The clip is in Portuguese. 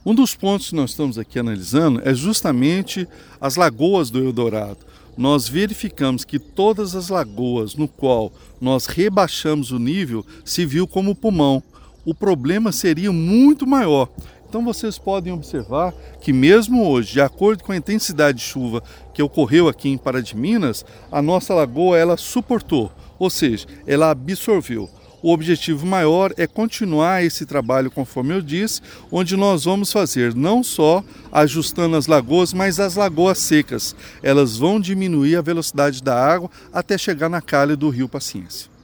Um dos pontos que nós estamos aqui analisando é justamente as lagoas do Eldorado. Nós verificamos que todas as lagoas no qual nós rebaixamos o nível se viu como pulmão. O problema seria muito maior. Então vocês podem observar que mesmo hoje, de acordo com a intensidade de chuva que ocorreu aqui em Pará de Minas, a nossa lagoa ela suportou, ou seja, ela absorveu. O objetivo maior é continuar esse trabalho, conforme eu disse, onde nós vamos fazer não só ajustando as lagoas, mas as lagoas secas. Elas vão diminuir a velocidade da água até chegar na calha do Rio Paciência.